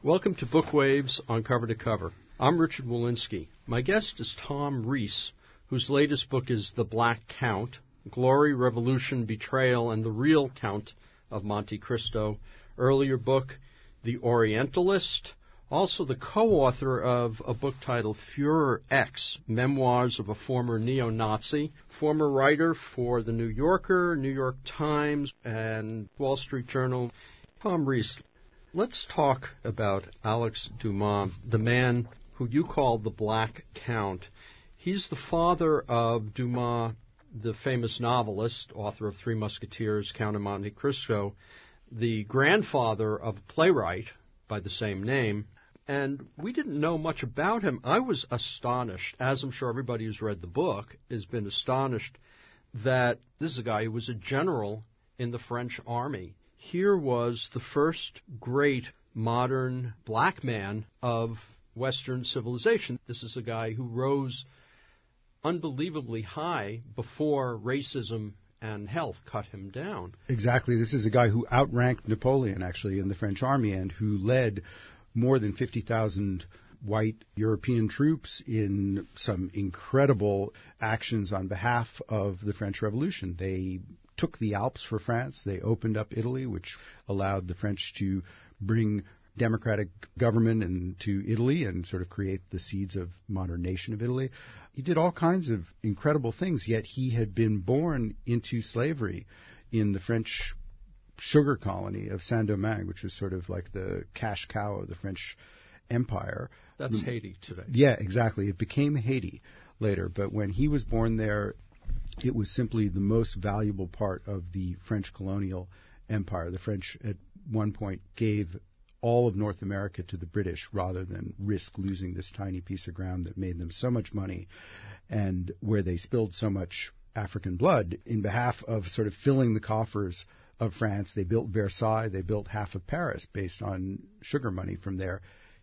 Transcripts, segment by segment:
Welcome to Book Waves on Cover to Cover. I'm Richard Walensky. My guest is Tom Rees, whose latest book is The Black Count, Glory, Revolution, Betrayal, and the Real Count of Monte Cristo. Earlier book, The Orientalist, also the co-author of a book titled Führer X, Memoirs of a Former Neo-Nazi, former writer for The New Yorker, New York Times, and Wall Street Journal. Tom Rees, let's talk about Alex Dumas, the man who you call the Black Count. He's the father of Dumas, the famous novelist, author of Three Musketeers, Count of Monte Cristo, the grandfather of a playwright by the same name, and we didn't know much about him. I was astonished, as I'm sure everybody who's read the book has been astonished, that this is a guy who was a general in the French army. Here was the first great modern black man of Western civilization. This is a guy who rose unbelievably high before racism and health cut him down. Exactly. This is a guy who outranked Napoleon, actually, in the French army and who led more than 50,000 white European troops in some incredible actions on behalf of the French Revolution. They took the Alps for France. They opened up Italy, which allowed the French to bring democratic government into Italy and sort of create the seeds of modern nation of Italy. He did all kinds of incredible things, yet he had been born into slavery in the French sugar colony of Saint-Domingue, which was sort of like the cash cow of the French Empire. That's Haiti today. Yeah, exactly. It became Haiti later, but when he was born there, it was simply the most valuable part of the French colonial empire. The French at one point gave all of North America to the British rather than risk losing this tiny piece of ground that made them so much money and where they spilled so much African blood in behalf of sort of filling the coffers of France. They built Versailles. They built half of Paris based on sugar money from there.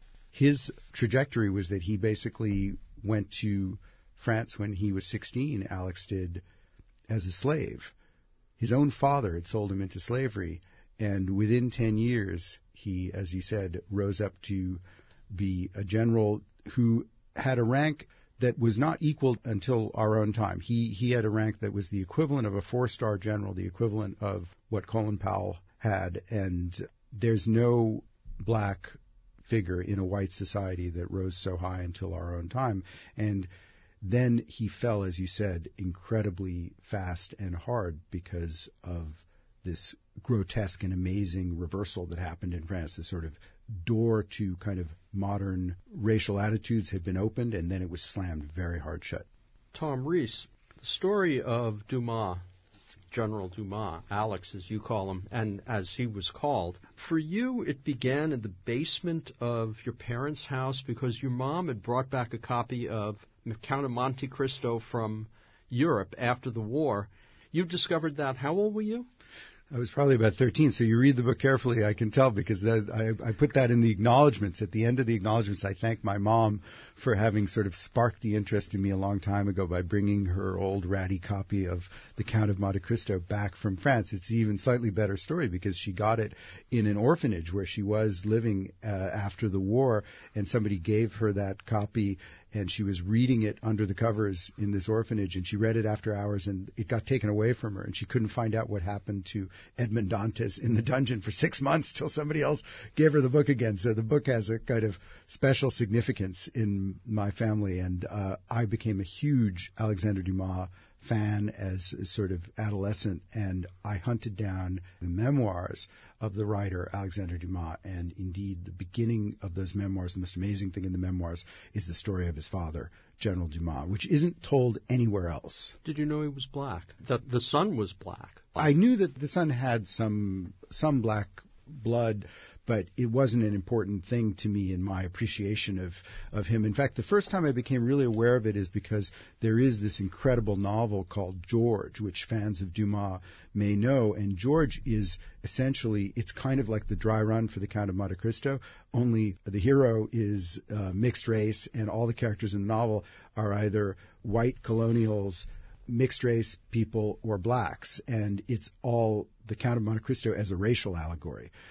His trajectory was that he basically went to France when he was 16, Alex did, as a slave. His own father had sold him into slavery, and within 10 years, he, as he said, rose up to be a general who had a rank that was not equal until our own time. He had a rank that was the equivalent of a 4-star general, the equivalent of what Colin Powell had, and there's no black figure in a white society that rose so high until our own time. And then he fell, as you said, incredibly fast and hard because of this grotesque and amazing reversal that happened in France. This sort of door to kind of modern racial attitudes had been opened, and then it was slammed very hard shut. Tom Rees, the story of Dumas, General Dumas, Alex as you call him, and as he was called, for you it began in the basement of your parents' house because your mom had brought back a copy of Count of Monte Cristo from Europe after the war. You discovered that. How old were you? I was probably about 13, so you read the book carefully, I can tell, because I put that in the acknowledgments. At the end of the acknowledgments, I thank my mom for having sort of sparked the interest in me a long time ago by bringing her old ratty copy of The Count of Monte Cristo back from France. It's an even slightly better story because she got it in an orphanage where she was living after the war, and somebody gave her that copy, and she was reading it under the covers in this orphanage, and she read it after hours, and it got taken away from her, and she couldn't find out what happened to Edmond Dantes in the dungeon for 6 months till somebody else gave her the book again. So the book has a kind of special significance in my family, and I became a huge Alexandre Dumas fan as a sort of adolescent, and I hunted down the memoirs of the writer Alexandre Dumas, and indeed the beginning of those memoirs, the most amazing thing in the memoirs, is the story of his father, General Dumas, which isn't told anywhere else. Did you know he was black? That the son was black? I knew that the son had some black blood, but it wasn't an important thing to me in my appreciation of him. In fact, the first time I became really aware of it is because there is this incredible novel called George, which fans of Dumas may know, and George is essentially, it's kind of like the dry run for the Count of Monte Cristo, only the hero is mixed race, and all the characters in the novel are either white colonials, mixed race people, or blacks, and it's all the Count of Monte Cristo as a racial allegory.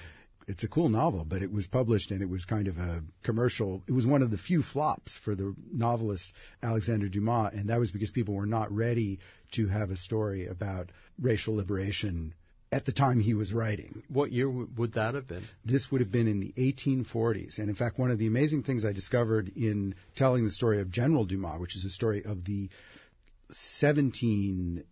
it's a cool novel, but it was published and it was kind of a commercial. It was one of the few flops for the novelist Alexandre Dumas, and that was because people were not ready to have a story about racial liberation at the time he was writing. What year would that have been? This would have been in the 1840s. And in fact, one of the amazing things I discovered in telling the story of General Dumas, which is a story of the 1780s,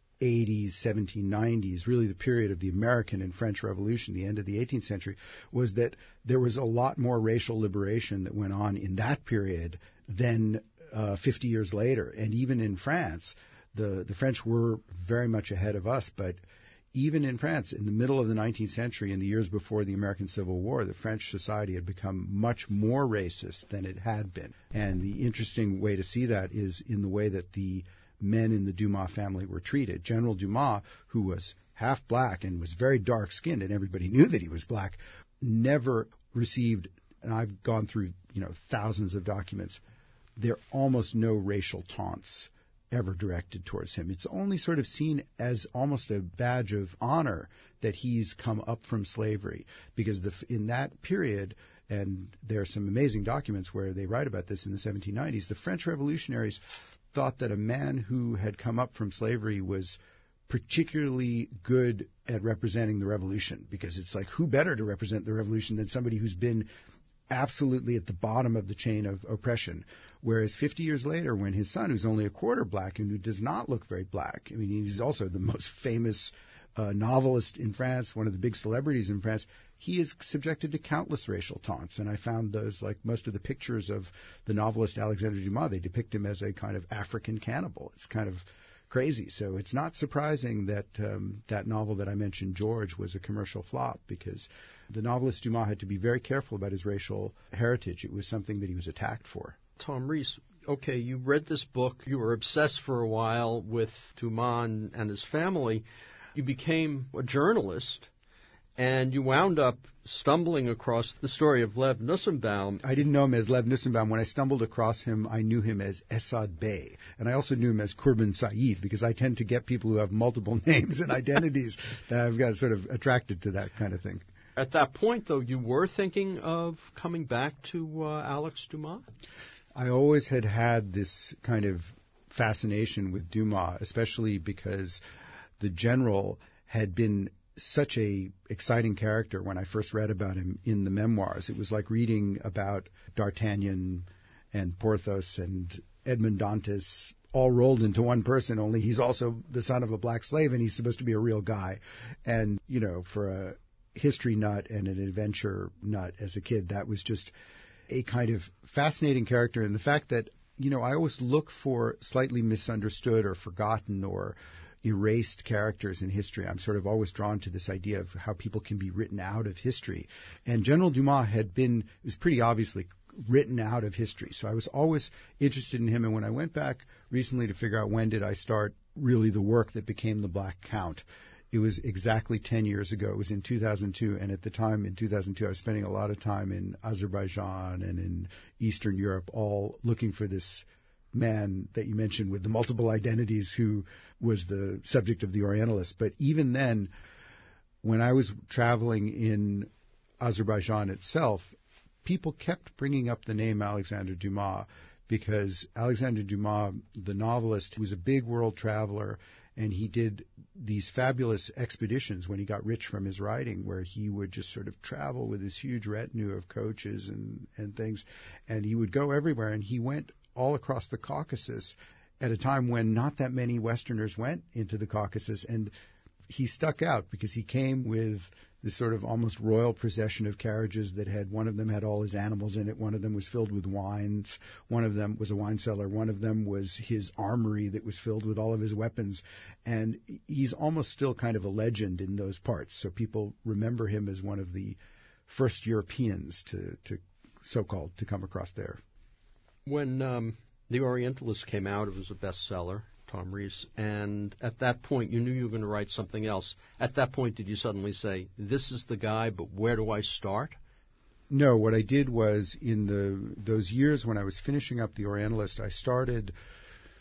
1790s, really the period of the American and French Revolution, the end of the 18th century, was that there was a lot more racial liberation that went on in that period than 50 years later. And even in France, the French were very much ahead of us, but even in France, in the middle of the 19th century, in the years before the American Civil War, the French society had become much more racist than it had been. And the interesting way to see that is in the way that the men in the Dumas family were treated. General Dumas, who was half black and was very dark-skinned, and everybody knew that he was black, never received, and I've gone through, thousands of documents, there are almost no racial taunts ever directed towards him. It's only sort of seen as almost a badge of honor that he's come up from slavery, because in that period, and there are some amazing documents where they write about this in the 1790s, the French revolutionaries thought that a man who had come up from slavery was particularly good at representing the revolution, because it's like, who better to represent the revolution than somebody who's been absolutely at the bottom of the chain of oppression. Whereas 50 years later, when his son, who's only a quarter black and who does not look very black, I mean, he's also the most famous novelist in France, one of the big celebrities in France, he is subjected to countless racial taunts. And I found those, like most of the pictures of the novelist Alexandre Dumas, they depict him as a kind of African cannibal. It's kind of crazy. So it's not surprising that that novel that I mentioned, George, was a commercial flop, because the novelist Dumas had to be very careful about his racial heritage. It was something that he was attacked for. Tom Rees, okay, you read this book. You were obsessed for a while with Dumas and his family. You became a journalist, and you wound up stumbling across the story of Lev Nussembaum. I didn't know him as Lev Nussembaum. When I stumbled across him, I knew him as Esad Bey. And I also knew him as Kurban Said, because I tend to get people who have multiple names and identities that I've got sort of attracted to that kind of thing. At that point, though, you were thinking of coming back to Alex Dumas? I always had this kind of fascination with Dumas, especially because the general had been such a exciting character when I first read about him in the memoirs. It was like reading about D'Artagnan and Porthos and Edmond Dantes all rolled into one person, only he's also the son of a black slave and he's supposed to be a real guy. And, for a history nut and an adventure nut as a kid, that was just a kind of fascinating character. And the fact that, I always look for slightly misunderstood or forgotten or erased characters in history. I'm sort of always drawn to this idea of how people can be written out of history. And General Dumas is pretty obviously written out of history. So I was always interested in him. And when I went back recently to figure out when did I start really the work that became The Black Count, it was exactly 10 years ago. It was in 2002. And at the time, in 2002, I was spending a lot of time in Azerbaijan and in Eastern Europe, all looking for this man that you mentioned with the multiple identities who was the subject of The Orientalist. But even then, when I was traveling in Azerbaijan itself, people kept bringing up the name Alexandre Dumas, because Alexandre Dumas, the novelist, was a big world traveler, and he did these fabulous expeditions when he got rich from his writing, where he would just sort of travel with this huge retinue of coaches and things, and he would go everywhere, and he went all across the Caucasus at a time when not that many Westerners went into the Caucasus. And he stuck out because he came with this sort of almost royal procession of carriages that had, one of them had all his animals in it, one of them was filled with wines, one of them was a wine cellar, one of them was his armory that was filled with all of his weapons. And he's almost still kind of a legend in those parts. So people remember him as one of the first Europeans to so-called to come across there. When The Orientalist came out, it was a bestseller, Tom Rees, and at that point you knew you were going to write something else. At that point, did you suddenly say, this is the guy, but where do I start? No, what I did was in those years when I was finishing up The Orientalist, I started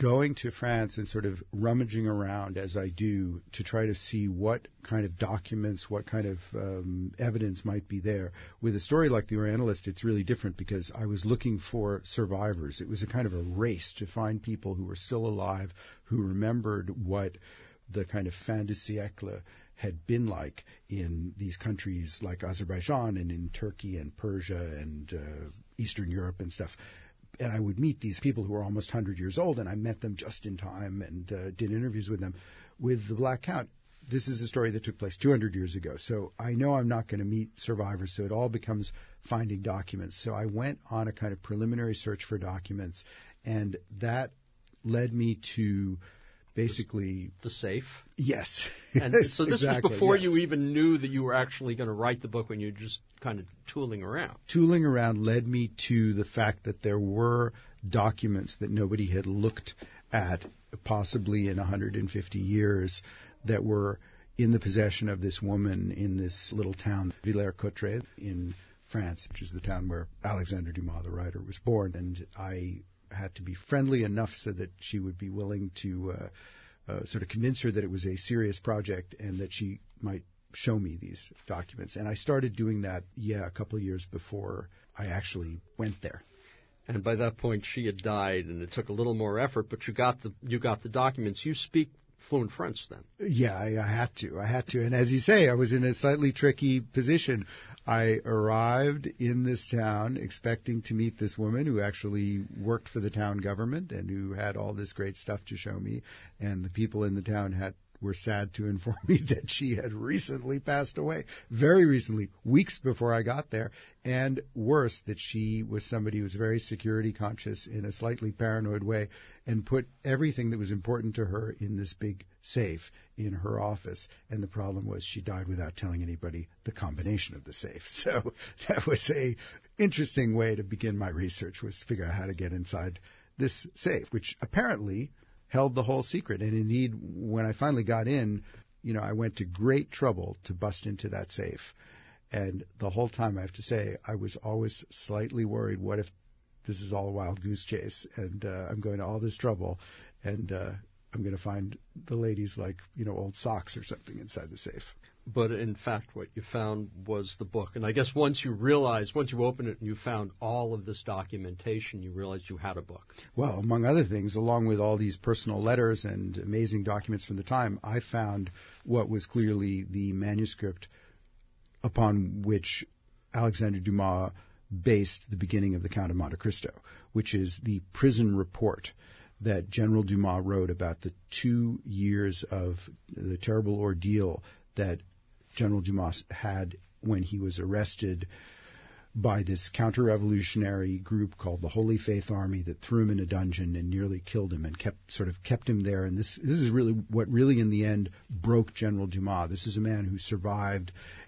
going to France and sort of rummaging around as I do to try to see what kind of documents, what kind of evidence might be there. With a story like The Orientalist, it's really different because I was looking for survivors. It was a kind of a race to find people who were still alive, who remembered what the kind of fin de siècle had been like in these countries like Azerbaijan and in Turkey and Persia and Eastern Europe and stuff. And I would meet these people who were almost 100 years old, and I met them just in time and did interviews with them. With The Black Count, this is a story that took place 200 years ago, so I know I'm not going to meet survivors, so it all becomes finding documents. So I went on a kind of preliminary search for documents, and that led me to basically... The safe? Yes. And so this exactly, was before yes. you even knew that you were actually going to write the book, when you were just kind of tooling around. Tooling around led me to the fact that there were documents that nobody had looked at, possibly in 150 years, that were in the possession of this woman in this little town, Villers-Cotterêts, in France, which is the town where Alexandre Dumas, the writer, was born. And I had to be friendly enough so that she would be willing to sort of convince her that it was a serious project and that she might show me these documents. And I started doing that, a couple of years before I actually went there. And by that point, she had died, and it took a little more effort, but you got the documents. You speak fluent French then? Yeah, I had to. And as you say, I was in a slightly tricky position. I arrived in this town expecting to meet this woman who actually worked for the town government and who had all this great stuff to show me. And the people in the town were sad to inform me that she had recently passed away, very recently, weeks before I got there. And worse, that she was somebody who was very security conscious in a slightly paranoid way and put everything that was important to her in this big safe in her office. And the problem was she died without telling anybody the combination of the safe. So that was a interesting way to begin my research, was to figure out how to get inside this safe, which apparently held the whole secret. And indeed, when I finally got in, I went to great trouble to bust into that safe. And the whole time, I have to say, I was always slightly worried, what if this is all a wild goose chase and I'm going to all this trouble and I'm going to find the ladies like, old socks or something inside the safe. But in fact, what you found was the book. And I guess once you opened it and you found all of this documentation, you realized you had a book. Well, among other things, along with all these personal letters and amazing documents from the time, I found what was clearly the manuscript upon which Alexandre Dumas based the beginning of The Count of Monte Cristo, which is the prison report that General Dumas wrote about the 2 years of the terrible ordeal that General Dumas had when he was arrested by this counter-revolutionary group called the Holy Faith Army that threw him in a dungeon and nearly killed him and kept him there. And this is really what really in the end broke General Dumas. This is a man who survived,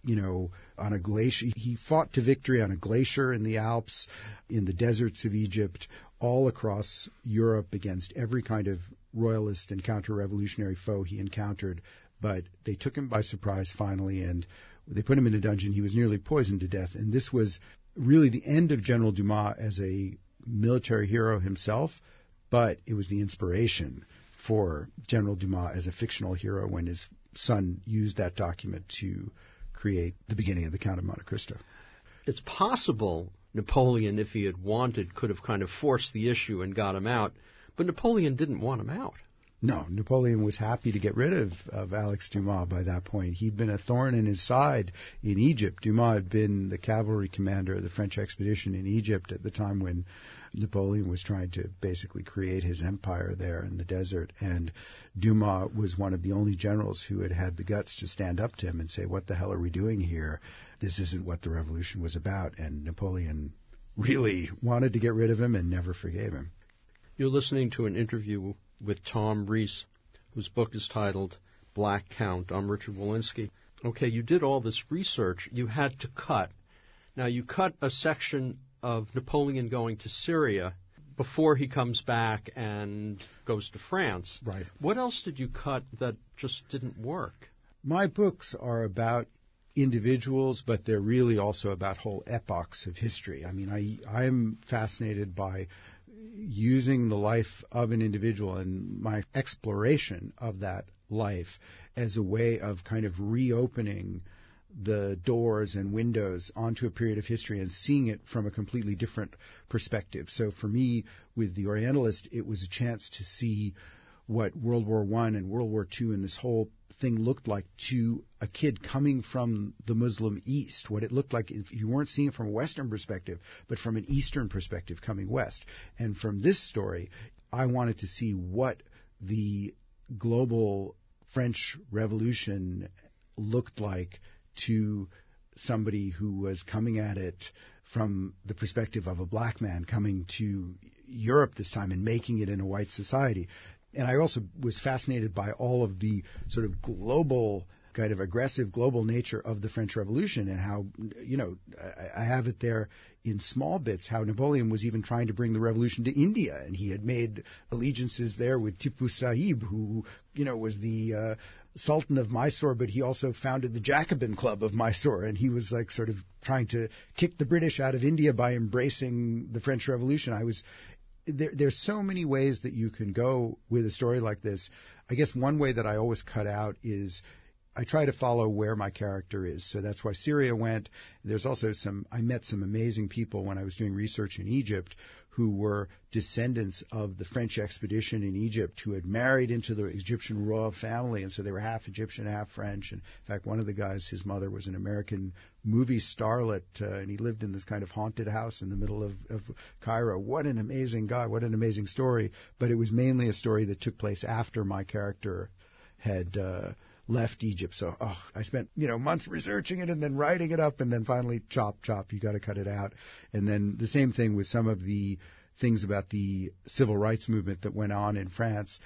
on a glacier. He fought to victory on a glacier in the Alps, in the deserts of Egypt, all across Europe against every kind of royalist and counter-revolutionary foe he encountered. But they took him by surprise finally, and they put him in a dungeon. He was nearly poisoned to death. And this was really the end of General Dumas as a military hero himself, but it was the inspiration for General Dumas as a fictional hero when his son used that document to create the beginning of The Count of Monte Cristo. It's possible Napoleon, if he had wanted, could have kind of forced the issue and got him out, but Napoleon didn't want him out. No, Napoleon was happy to get rid of Alex Dumas by that point. He'd been a thorn in his side in Egypt. Dumas had been the cavalry commander of the French expedition in Egypt at the time when Napoleon was trying to basically create his empire there in the desert. And Dumas was one of the only generals who had had the guts to stand up to him and say, what the hell are we doing here? This isn't what the revolution was about. And Napoleon really wanted to get rid of him and never forgave him. You're listening to an interview with Tom Rees, whose book is titled Black Count. I'm Richard Wolinski. Okay, you did all this research. You had to cut. Now, you cut a section of Napoleon going to Syria before he comes back and goes to France. Right. What else did you cut that just didn't work? My books are about individuals, but they're really also about whole epochs of history. I mean, I'm fascinated by using the life of an individual and my exploration of that life as a way of kind of reopening the doors and windows onto a period of history and seeing it from a completely different perspective. So for me, with The Orientalist, it was a chance to see what World War I and World War II and this whole thing looked like to a kid coming from the Muslim East, what it looked like if you weren't seeing it from a Western perspective, but from an Eastern perspective coming west. And from this story, I wanted to see what the global French Revolution looked like to somebody who was coming at it from the perspective of a black man coming to Europe this time and making it in a white society. And I also was fascinated by all of the sort of global, kind of aggressive global nature of the French Revolution and how, I have it there in small bits, how Napoleon was even trying to bring the revolution to India. And he had made allegiances there with Tipu Sahib, who, was the Sultan of Mysore, but he also founded the Jacobin Club of Mysore. And he was like sort of trying to kick the British out of India by embracing the French Revolution. There's so many ways that you can go with a story like this. I guess one way that I always cut out is I try to follow where my character is. So that's why Syria went. There's also I met some amazing people when I was doing research in Egypt who were descendants of the French expedition in Egypt who had married into the Egyptian royal family. And so they were half Egyptian, half French. And in fact, one of the guys, his mother was an American movie starlet, and he lived in this kind of haunted house in the middle of Cairo. What an amazing guy. What an amazing story. But it was mainly a story that took place after my character had left Egypt. So I spent months researching it and then writing it up and then finally chop, you got to cut it out. And then the same thing with some of the things about the civil rights movement that went on in France.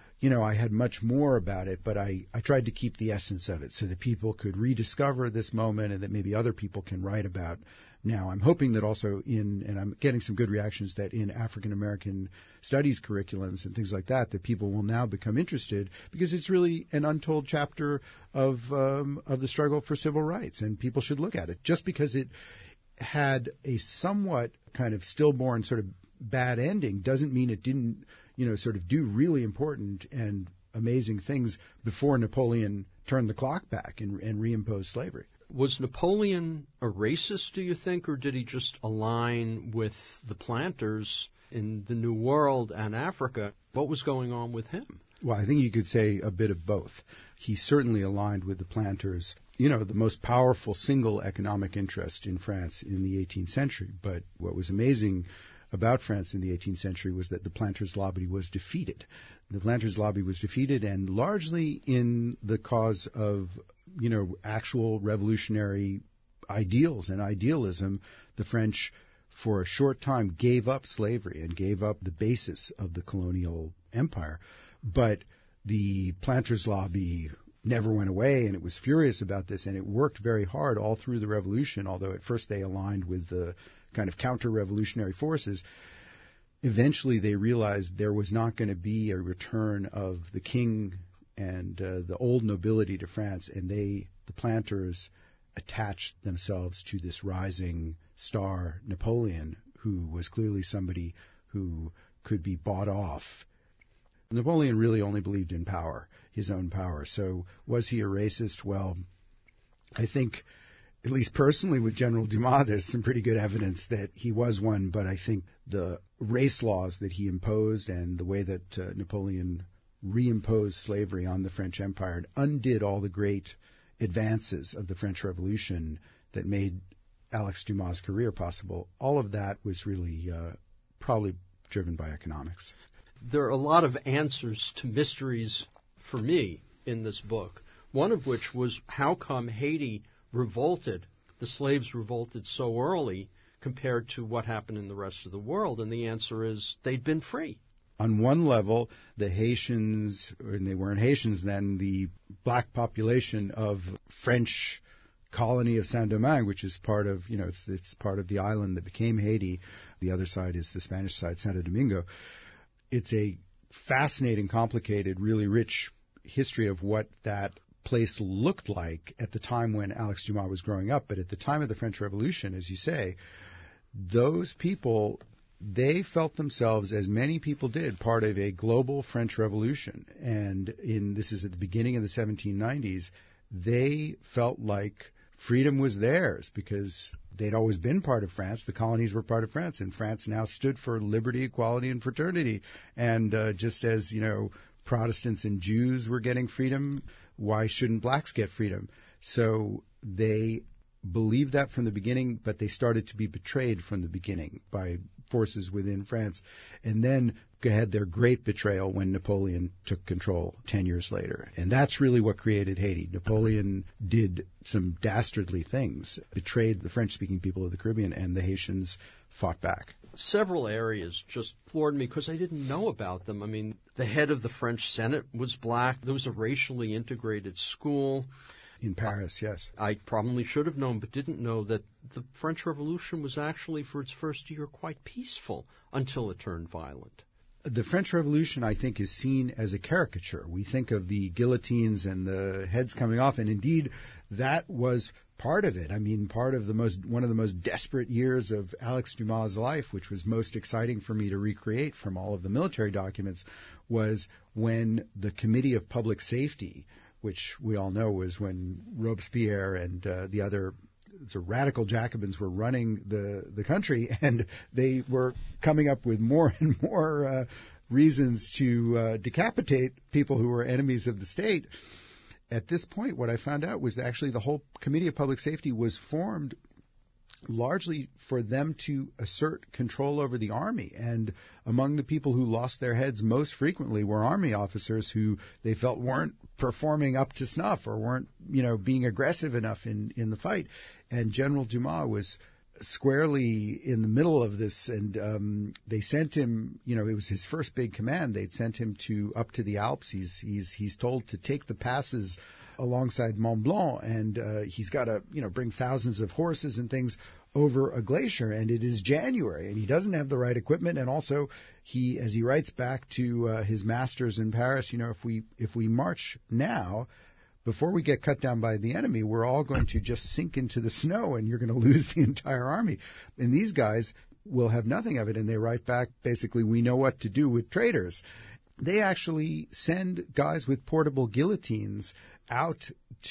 I had much more about it, but I tried to keep the essence of it so that people could rediscover this moment and that maybe other people can write about. Now, I'm hoping that also and I'm getting some good reactions, that in African American studies curriculums and things like that people will now become interested because it's really an untold chapter of the struggle for civil rights, and people should look at it. Just because it had a somewhat kind of stillborn sort of bad ending doesn't mean it didn't, sort of do really important and amazing things before Napoleon turned the clock back and reimposed slavery. Was Napoleon a racist, do you think, or did he just align with the planters in the New World and Africa? What was going on with him? Well, I think you could say a bit of both. He certainly aligned with the planters, the most powerful single economic interest in France in the 18th century. But what was amazing about France in the 18th century was that the planters' lobby was defeated. The planters' lobby was defeated, and largely in the cause of, actual revolutionary ideals and idealism, the French, for a short time, gave up slavery and gave up the basis of the colonial empire. But the planters' lobby never went away, and it was furious about this, and it worked very hard all through the revolution, although at first they aligned with the kind of counter-revolutionary forces. Eventually they realized there was not going to be a return of the king and the old nobility to France, and the planters attached themselves to this rising star, Napoleon, who was clearly somebody who could be bought off. Napoleon really only believed in power, his own power. So was he a racist? Well, I think, at least personally with General Dumas, there's some pretty good evidence that he was one, but I think the race laws that he imposed and the way that Napoleon reimposed slavery on the French Empire and undid all the great advances of the French Revolution that made Alex Dumas' career possible, all of that was really probably driven by economics. There are a lot of answers to mysteries for me in this book, one of which was how come Haiti revolted, the slaves revolted so early compared to what happened in the rest of the world, and the answer is they'd been free. On one level, the Haitians, and they weren't Haitians then, the black population of French colony of Saint-Domingue, which is part of, it's part of the island that became Haiti. The other side is the Spanish side, Santo Domingo. It's a fascinating, complicated, really rich history of what that place looked like at the time when Alex Dumas was growing up. But at the time of the French Revolution, as you say, those people they felt themselves, as many people did, part of a global French Revolution. And this is at the beginning of the 1790s, they felt like freedom was theirs because they'd always been part of France. The colonies were part of France, and France now stood for liberty, equality, and fraternity. And just as, Protestants and Jews were getting freedom, why shouldn't blacks get freedom? So they believed that from the beginning, but they started to be betrayed from the beginning by forces within France, and then had their great betrayal when Napoleon took control 10 years later. And that's really what created Haiti. Napoleon did some dastardly things, betrayed the French-speaking people of the Caribbean, and the Haitians fought back. Several areas just floored me because I didn't know about them. I mean, the head of the French Senate was black. There was a racially integrated school. In Paris, yes. I probably should have known, but didn't know that the French Revolution was actually, for its first year, quite peaceful until it turned violent. The French Revolution, I think, is seen as a caricature. We think of the guillotines and the heads coming off, and indeed, that was part of it. I mean, one of the most desperate years of Alex Dumas' life, which was most exciting for me to recreate from all of the military documents, was when the Committee of Public Safety, which we all know was when Robespierre and the other radical Jacobins were running the country, and they were coming up with more and more reasons to decapitate people who were enemies of the state. At this point, what I found out was that actually the whole Committee of Public Safety was formed largely for them to assert control over the army. And among the people who lost their heads most frequently were army officers who they felt weren't performing up to snuff or weren't, being aggressive enough in the fight. And General Dumas was squarely in the middle of this, and they sent him, it was his first big command. They'd sent him up to the Alps. He's told to take the passes alongside Mont Blanc, and he's got to, bring thousands of horses and things over a glacier, and it is January, and he doesn't have the right equipment, and also as he writes back to his masters in Paris, if we march now, before we get cut down by the enemy, we're all going to just sink into the snow, and you're going to lose the entire army. And these guys will have nothing of it, and they write back, basically, we know what to do with traitors. They actually send guys with portable guillotines out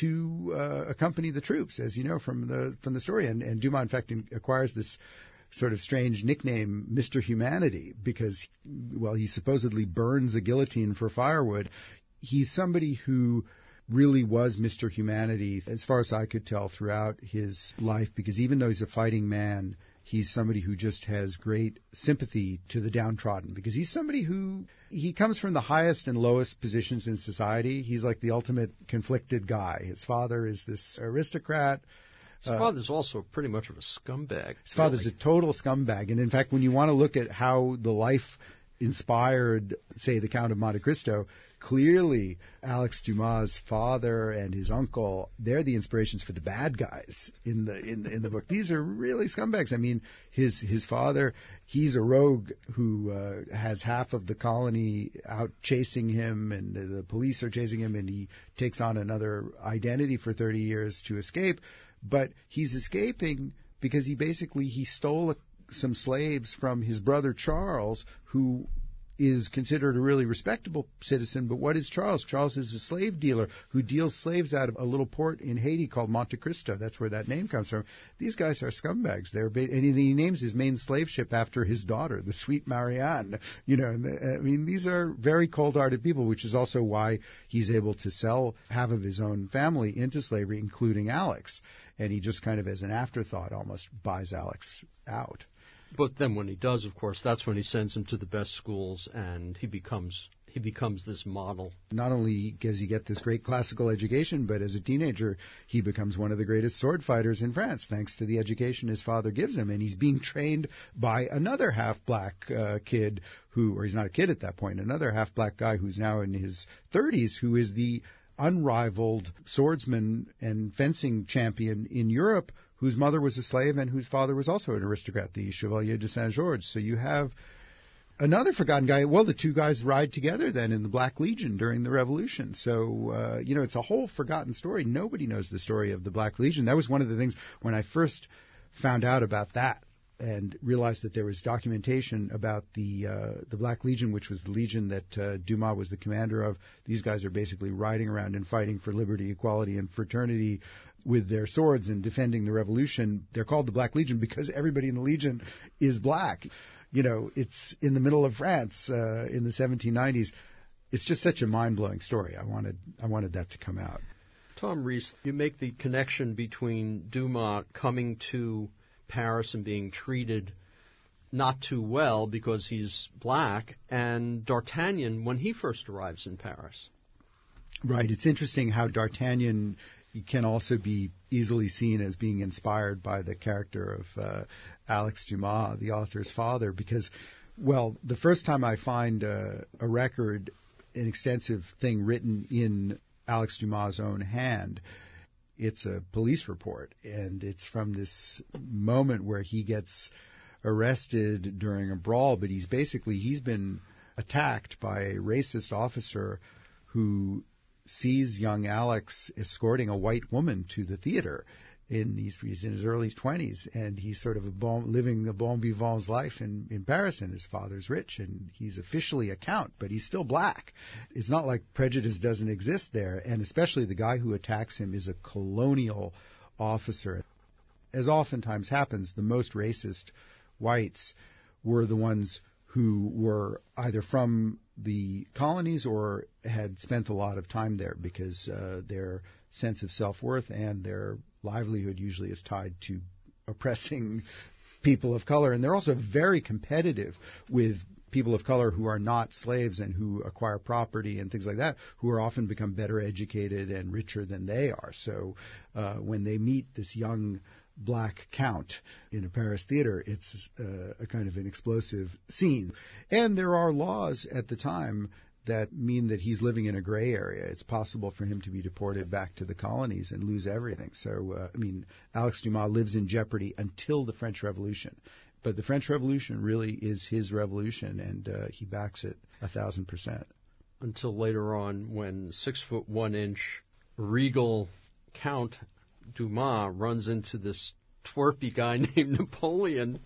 to accompany the troops, as you know from the story. And Dumas, in fact, acquires this sort of strange nickname, Mr. Humanity, because, he supposedly burns a guillotine for firewood. He's somebody who really was Mr. Humanity, as far as I could tell, throughout his life, because even though he's a fighting man, he's somebody who just has great sympathy to the downtrodden, because he's somebody he comes from the highest and lowest positions in society. He's like the ultimate conflicted guy. His father is this aristocrat. His father's also pretty much of a scumbag. His father's a total scumbag. And in fact, when you want to look at how the life inspired, say, the Count of Monte Cristo, clearly Alex Dumas' father and his uncle, they're the inspirations for the bad guys in the book. These are really scumbags. I mean, his father, he's a rogue who has half of the colony out chasing him, and the police are chasing him, and he takes on another identity for 30 years to escape. But he's escaping because he stole some slaves from his brother Charles, who is considered a really respectable citizen. But what is Charles? Charles is a slave dealer who deals slaves out of a little port in Haiti called Monte Cristo. That's where that name comes from. These guys are scumbags. And he names his main slave ship after his daughter, the sweet Marianne. These are very cold-hearted people, which is also why he's able to sell half of his own family into slavery, including Alex. And he just kind of, as an afterthought, almost buys Alex out. But then when he does, of course, that's when he sends him to the best schools, and he becomes this model. Not only does he get this great classical education, but as a teenager, he becomes one of the greatest sword fighters in France, thanks to the education his father gives him. And he's being trained by another half-black kid or he's not a kid at that point, another half-black guy who's now in his 30s, who is the unrivaled swordsman and fencing champion in Europe, whose mother was a slave and whose father was also an aristocrat, the Chevalier de Saint-Georges. So you have another forgotten guy. Well, the two guys ride together then in the Black Legion during the Revolution. So, it's a whole forgotten story. Nobody knows the story of the Black Legion. That was one of the things when I first found out about that. and realized that there was documentation about the Black Legion, which was the legion that Dumas was the commander of. These guys are basically riding around and fighting for liberty, equality, and fraternity with their swords and defending the revolution. They're called the Black Legion because everybody in the Legion is black. You know, it's in the middle of France in the 1790s. It's just such a mind-blowing story. I wanted that to come out. Tom Rees, you make the connection between Dumas coming to Paris and being treated not too well because he's black, and D'Artagnan when he first arrives in Paris. Right. It's interesting how D'Artagnan can also be easily seen as being inspired by the character of Alex Dumas, the author's father, because, well, the first time I find a record, an extensive thing written in Alex Dumas' own hand, it's a police report, and it's from this moment where he gets arrested during a brawl, but he's been attacked by a racist officer who sees young Alex escorting a white woman to the theater. He's in his early 20s, and he's sort of living the bon vivant's life in Paris, and his father's rich, and he's officially a count, but he's still black. It's not like prejudice doesn't exist there, and especially the guy who attacks him is a colonial officer. As oftentimes happens, the most racist whites were the ones who were either from the colonies or had spent a lot of time there because their sense of self-worth and their livelihood usually is tied to oppressing people of color. And they're also very competitive with people of color who are not slaves and who acquire property and things like that, who are often become better educated and richer than they are. So when they meet this young black count in a Paris theater, it's a kind of an explosive scene. And there are laws at the time that mean that he's living in a gray area. It's possible for him to be deported back to the colonies and lose everything. So, Alex Dumas lives in jeopardy until the French Revolution. But the French Revolution really is his revolution, and he backs it 1,000%. Until later on, when 6'1" regal Count Dumas runs into this twerpy guy named Napoleon,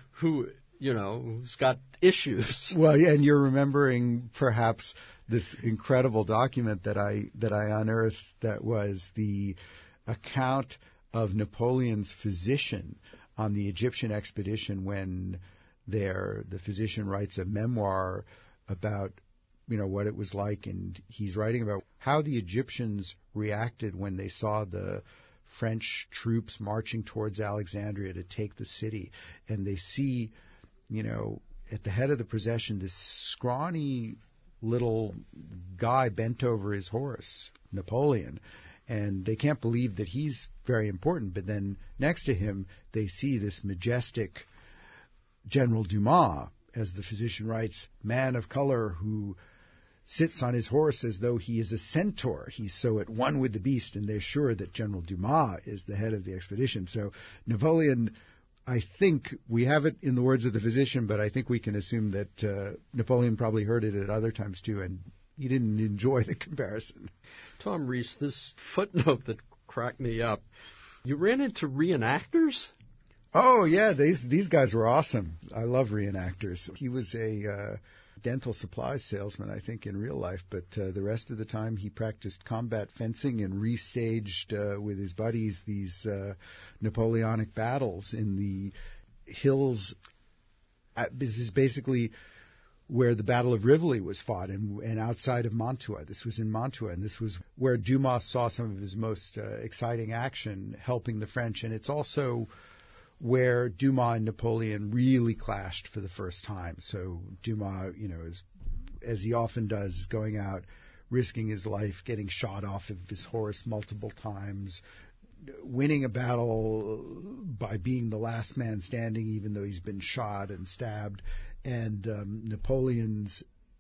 who's got issues. Well, yeah, and you're remembering perhaps this incredible document that I unearthed that was the account of Napoleon's physician on the Egyptian expedition when the physician writes a memoir about what it was like, and he's writing about how the Egyptians reacted when they saw the French troops marching towards Alexandria to take the city, and they see at the head of the procession this scrawny little guy bent over his horse, Napoleon, and they can't believe that he's very important. But then next to him, they see this majestic General Dumas, as the physician writes, man of color who sits on his horse as though he is a centaur. He's so at one with the beast, and they're sure that General Dumas is the head of the expedition. So Napoleon, I think we have it in the words of the physician, but I think we can assume that Napoleon probably heard it at other times too, and he didn't enjoy the comparison. Tom Rees, this footnote that cracked me up, you ran into reenactors? Oh, yeah, these guys were awesome. I love reenactors. He was a dental supplies salesman, I think, in real life, but the rest of the time he practiced combat fencing and restaged with his buddies these Napoleonic battles in the hills. This is basically where the Battle of Rivoli was fought, and outside of Mantua. This was in Mantua, and this was where Dumas saw some of his most exciting action helping the French, and it's also where Dumas and Napoleon really clashed for the first time. So Dumas, as he often does, is going out, risking his life, getting shot off of his horse multiple times, winning a battle by being the last man standing, even though he's been shot and stabbed. And Napoleon's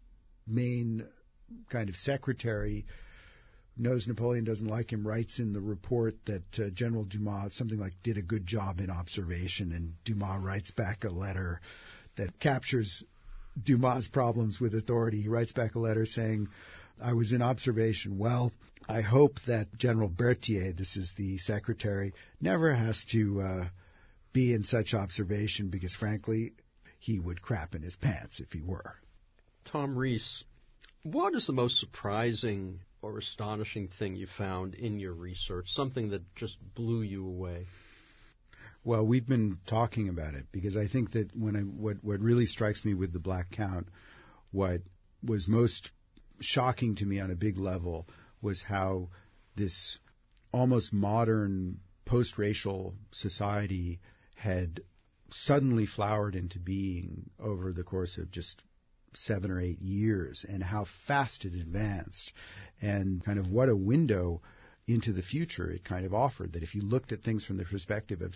main kind of secretary knows Napoleon doesn't like him, writes in the report that General Dumas, something like, did a good job in observation, and Dumas writes back a letter that captures Dumas' problems with authority. He writes back a letter saying, I was in observation. Well, I hope that General Berthier, this is the secretary, never has to be in such observation because, frankly, he would crap in his pants if he were. Tom Rees, what is the most surprising or astonishing thing you found in your research, something that just blew you away? Well, we've been talking about it because I think that what really strikes me with the Black Count, what was most shocking to me on a big level was how this almost modern post-racial society had suddenly flowered into being over the course of just 7 or 8 years, and how fast it advanced, and kind of what a window into the future it kind of offered. That if you looked at things from the perspective of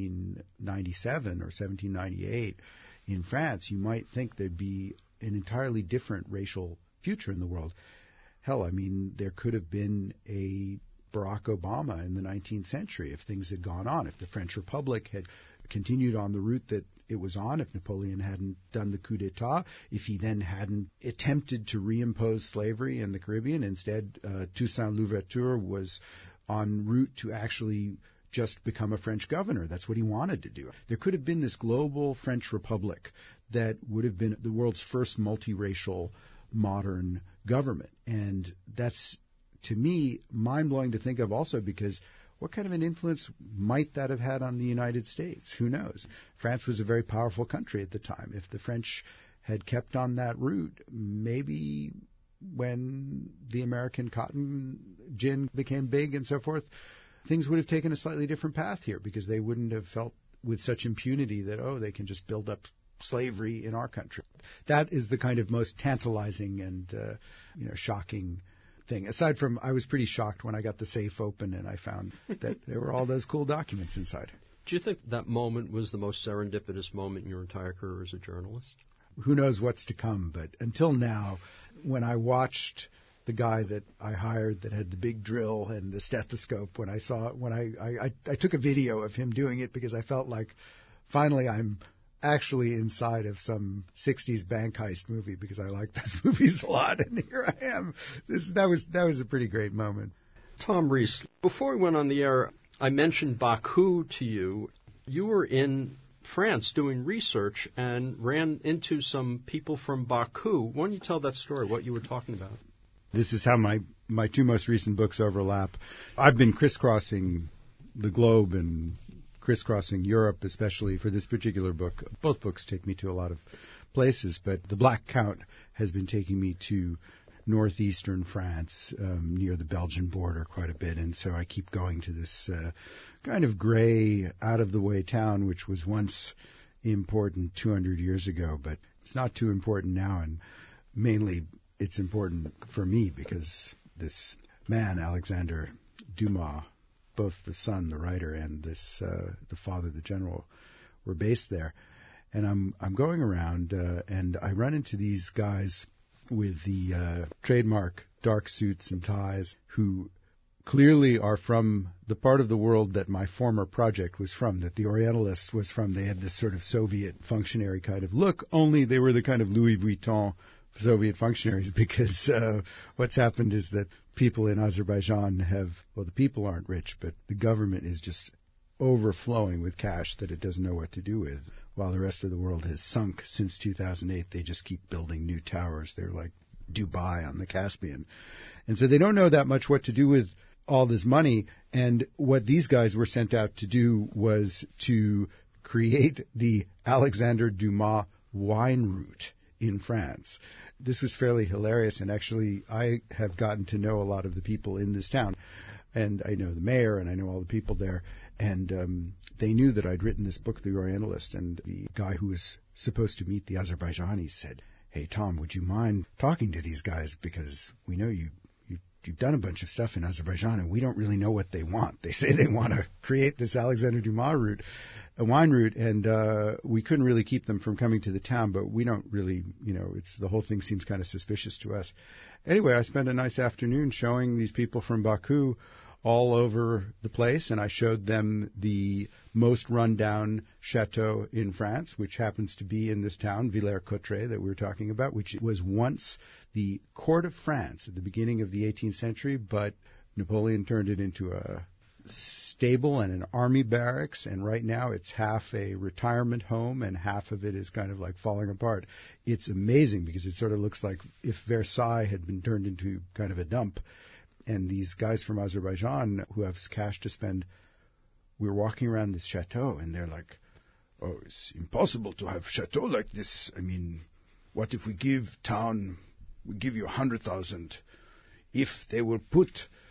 1797 or 1798 in France, you might think there'd be an entirely different racial future in the world. Hell, I mean, there could have been a Barack Obama in the 19th century if things had gone on, if the French Republic had continued on the route that it was on, if Napoleon hadn't done the coup d'etat, if he then hadn't attempted to reimpose slavery in the Caribbean. Instead, Toussaint Louverture was en route to actually just become a French governor. That's what he wanted to do. There could have been this global French Republic that would have been the world's first multiracial modern government. And that's, to me, mind-blowing to think of also because what kind of an influence might that have had on the United States? Who knows? France was a very powerful country at the time. If the French had kept on that route, maybe when the American cotton gin became big and so forth, things would have taken a slightly different path here because they wouldn't have felt with such impunity that, oh, they can just build up slavery in our country. That is the kind of most tantalizing and shocking thing. Aside from, I was pretty shocked when I got the safe open and I found that there were all those cool documents inside. Do you think that moment was the most serendipitous moment in your entire career as a journalist? Who knows what's to come, but until now, when I watched the guy that I hired that had the big drill and the stethoscope, when I took a video of him doing it because I felt like finally I'm actually inside of some 60s bank heist movie because I like those movies a lot, and here I am. That was a pretty great moment. Tom Rees, before we went on the air, I mentioned Baku to you. You were in France doing research and ran into some people from Baku. Why don't you tell that story, what you were talking about? This is how my two most recent books overlap. I've been crisscrossing the globe and crisscrossing Europe, especially for this particular book. Both books take me to a lot of places, but The Black Count has been taking me to northeastern France, near the Belgian border quite a bit, and so I keep going to this kind of gray, out-of-the-way town, which was once important 200 years ago, but it's not too important now, and mainly it's important for me because this man, Alexander Dumas, both the son, the writer, and the father, the general, were based there. And I'm going around, and I run into these guys with the trademark dark suits and ties who clearly are from the part of the world that my former project was from, that the Orientalist was from. They had this sort of Soviet functionary kind of look, only they were the kind of Louis Vuitton Soviet functionaries, because what's happened is that people in Azerbaijan the people aren't rich, but the government is just overflowing with cash that it doesn't know what to do with. While the rest of the world has sunk since 2008, they just keep building new towers. They're like Dubai on the Caspian. And so they don't know that much what to do with all this money. And what these guys were sent out to do was to create the Alexander Dumas wine route in France. This was fairly hilarious, and actually I have gotten to know a lot of the people in this town, and I know the mayor and I know all the people there, and they knew that I'd written this book, The Orientalist, and the guy who was supposed to meet the Azerbaijanis said, "Hey Tom, would you mind talking to these guys, because we know you've done a bunch of stuff in Azerbaijan, and we don't really know what they want. They say they want to create this Alexander Dumas route, a wine route, and we couldn't really keep them from coming to the town, but we don't really, the whole thing seems kind of suspicious to us." Anyway, I spent a nice afternoon showing these people from Baku all over the place, and I showed them the most run-down chateau in France, which happens to be in this town, Villers-Cotterêts, that we were talking about, which was once the court of France at the beginning of the 18th century, but Napoleon turned it into a stable and an army barracks, and right now it's half a retirement home and half of it is kind of like falling apart. It's amazing because it sort of looks like if Versailles had been turned into kind of a dump. And these guys from Azerbaijan who have cash to spend, we're walking around this chateau and they're like, oh, it's impossible to have chateau like this. I mean, what if we give you 100,000 if they will put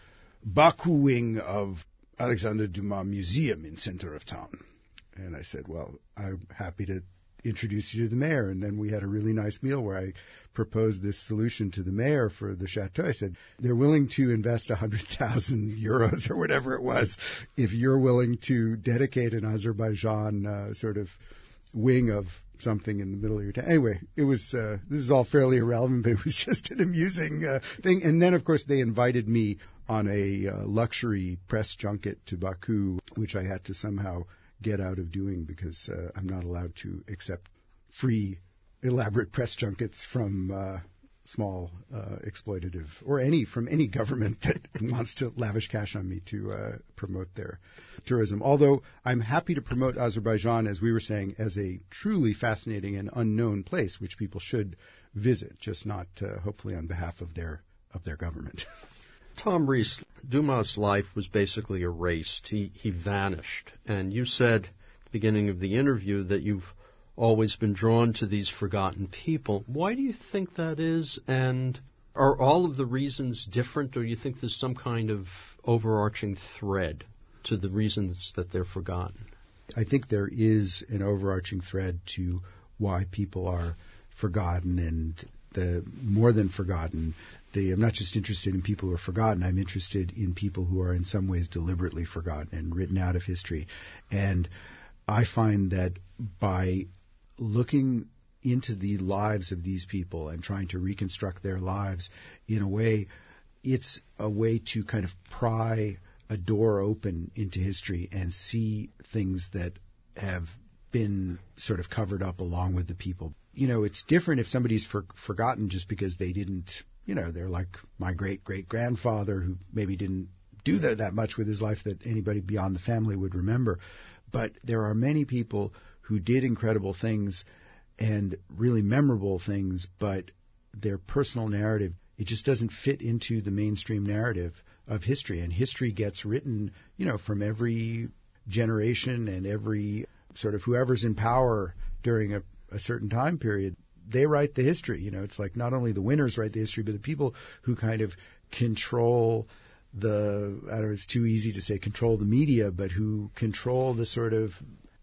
Baku wing of Alexander Dumas Museum in center of town? And I said, well, I'm happy to introduce you to the mayor. And then we had a really nice meal where I proposed this solution to the mayor for the chateau. I said, they're willing to invest 100,000 euros or whatever it was if you're willing to dedicate an Azerbaijan sort of wing of something in the middle of your town. Anyway, it was, this is all fairly irrelevant, but it was just an amusing thing. And then, of course, they invited me on a luxury press junket to Baku, which I had to somehow get out of doing because I'm not allowed to accept free, elaborate press junkets from small exploitative or from any government that wants to lavish cash on me to promote their tourism. Although I'm happy to promote Azerbaijan, as we were saying, as a truly fascinating and unknown place which people should visit, just not hopefully on behalf of their government. Tom Rees, Dumas' life was basically erased. He vanished. And you said at the beginning of the interview that you've always been drawn to these forgotten people. Why do you think that is? And are all of the reasons different, or do you think there's some kind of overarching thread to the reasons that they're forgotten? I think there is an overarching thread to why people are forgotten, and the more than forgotten. I'm not just interested in people who are forgotten. I'm interested in people who are in some ways deliberately forgotten and written out of history. And I find that by looking into the lives of these people and trying to reconstruct their lives in a way, it's a way to kind of pry a door open into history and see things that have been sort of covered up along with the people. You know, it's different if somebody's forgotten just because they didn't, they're like my great-great-grandfather who maybe didn't do that much with his life that anybody beyond the family would remember. But there are many people who did incredible things and really memorable things, but their personal narrative, it just doesn't fit into the mainstream narrative of history. And history gets written, from every generation and every sort of whoever's in power during a certain time period. They write the history. It's like not only the winners write the history, but the people who kind of control it's too easy to say control the media, but who control the sort of,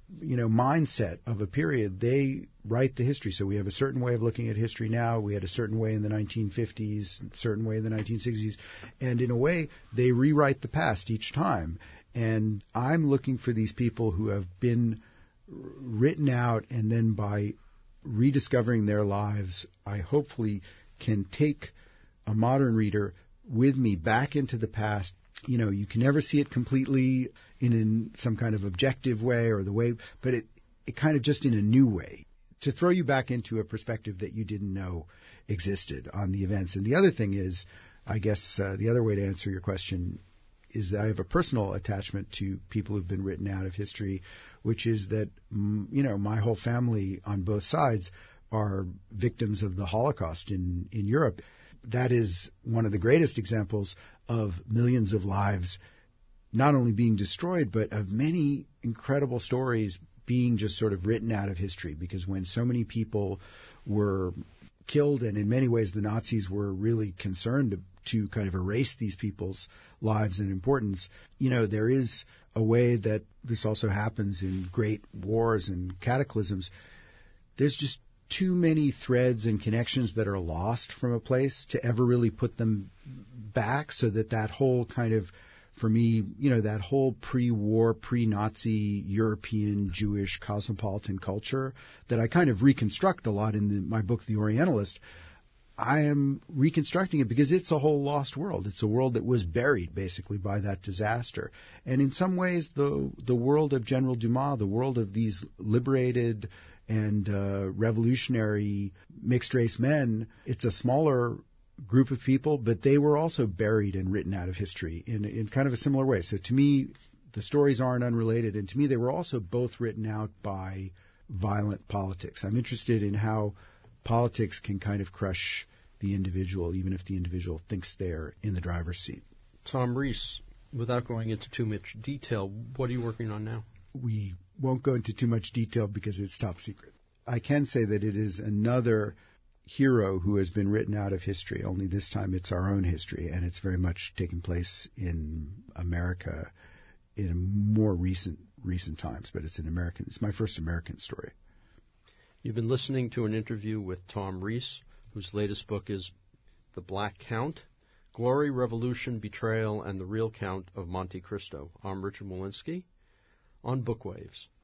mindset of a period, they write the history. So we have a certain way of looking at history now. We had a certain way in the 1950s, a certain way in the 1960s. And in a way, they rewrite the past each time. And I'm looking for these people who have been written out, and then by rediscovering their lives, I hopefully can take a modern reader with me back into the past. You can never see it completely in some kind of objective way or the way, but it kind of just in a new way to throw you back into a perspective that you didn't know existed on the events. And the other thing is, I guess the other way to answer your question is that I have a personal attachment to people who've been written out of history, which is that, my whole family on both sides are victims of the Holocaust in Europe. That is one of the greatest examples of millions of lives not only being destroyed, but of many incredible stories being just sort of written out of history. Because when so many people were killed, and in many ways the Nazis were really concerned to kind of erase these people's lives and importance, there is a way that this also happens in great wars and cataclysms. There's just too many threads and connections that are lost from a place to ever really put them back, so that whole kind of, for me, that whole pre-war, pre-Nazi European Jewish cosmopolitan culture that I kind of reconstruct a lot in my book, The Orientalist, I am reconstructing it because it's a whole lost world. It's a world that was buried basically by that disaster. And in some ways, the world of General Dumas, the world of these liberated and revolutionary mixed-race men, it's a smaller group of people, but they were also buried and written out of history in kind of a similar way. So to me, the stories aren't unrelated, and to me, they were also both written out by violent politics. I'm interested in how politics can kind of crush the individual, even if the individual thinks they're in the driver's seat. Tom Rees, without going into too much detail, what are you working on now? We won't go into too much detail because it's top secret. I can say that it is another hero who has been written out of history, only this time it's our own history, and it's very much taken place in America in more recent times, but it's my first American story. You've been listening to an interview with Tom Rees, whose latest book is The Black Count, Glory, Revolution, Betrayal, and the Real Count of Monte Cristo. I'm Richard Wolinsky on Bookwaves.